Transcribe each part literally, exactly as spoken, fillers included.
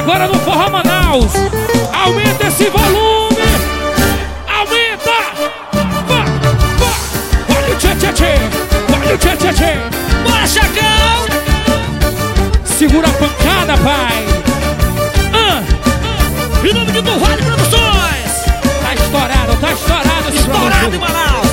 Agora no Forró Manaus. Aumenta esse volume. Aumenta. Vá, vá. Olha o tchê tchê tchê. Olha o tchê tchê tchê. Bora, Chacão. Segura a pancada, pai. Ah. Em nome de Turrado Produções. Tá estourado, tá estourado esse Estourado em Manaus.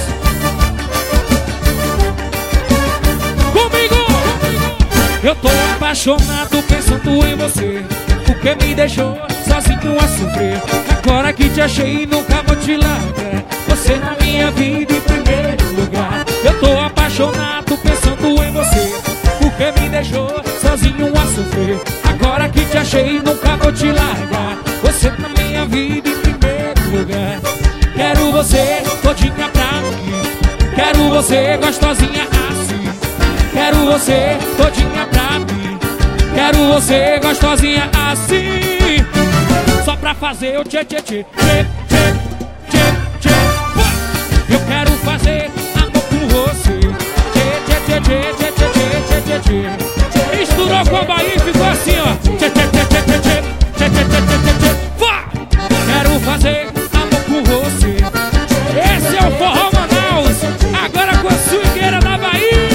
Comigo. Eu tô apaixonado pensando em você, porque me deixou sozinho a sofrer. Agora que te achei nunca vou te largar, você na minha vida em primeiro lugar. Eu tô apaixonado pensando em você, porque me deixou sozinho a sofrer. Agora que te achei nunca vou te largar, você na minha vida em primeiro lugar. Quero você todinha pra mim, quero você gostosinha assim. Quero você todinha pra mim, quero você gostosinha assim. Só pra fazer o tchê tchê tchê, tchê tchê tchê tchê. Eu quero fazer amor com você, tchê tchê tchê tchê tchê tchê tchê tchê. Misturou com a Bahia e ficou assim, ó. Tchê tchê tchê tchê tchê tchê tchê tchê tchê tchê. Vá! Quero fazer amor com você. Esse é o Forró Manaus, agora com a swingueira da Bahia.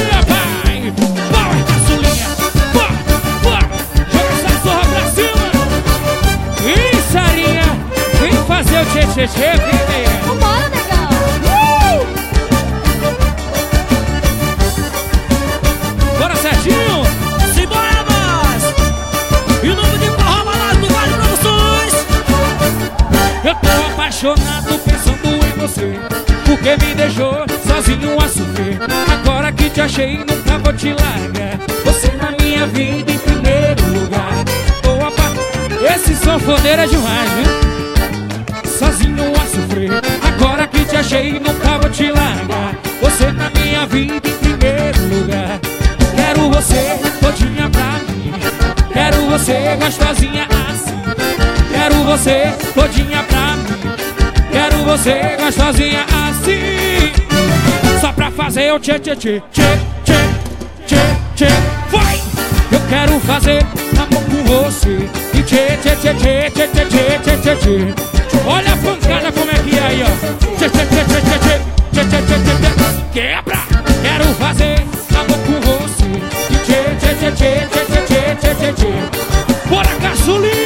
Fazer o tchê tchê tchê, filha. Vambora, negão. Uh! Bora, Serginho. Simbora, nós. E o nome de Forró Manaus do Vale Produções. Eu tô apaixonado pensando em você, porque me deixou sozinho a sofrer. Agora que te achei nunca vou te largar, você na minha vida em primeiro lugar. Tô apa... Esse sanfoneiro é demais, viu? Sozinho a sofrer, agora que te achei nunca vou te largar, você na minha vida em primeiro lugar. Quero você todinha pra mim, quero você gostosinha assim. Quero você todinha pra mim, quero você gostosinha assim. Só pra fazer o tchê tchê tchê tchê tchê tchê tchê. Vai! Eu quero fazer amor com você e tchê tchê tchê tchê tchê tchê tchê tchê tchê. Olha a pancada como é que é aí, ó. Tchê, tchê, tchê, tchê, tchê, tchê, tchê, tchê, tchê, tchê. Quebra! Quero fazer amor com você. Tchê, tchê, tchê, tchê, tchê, tchê, tchê, tchê, tchê. Bora, caçulinha!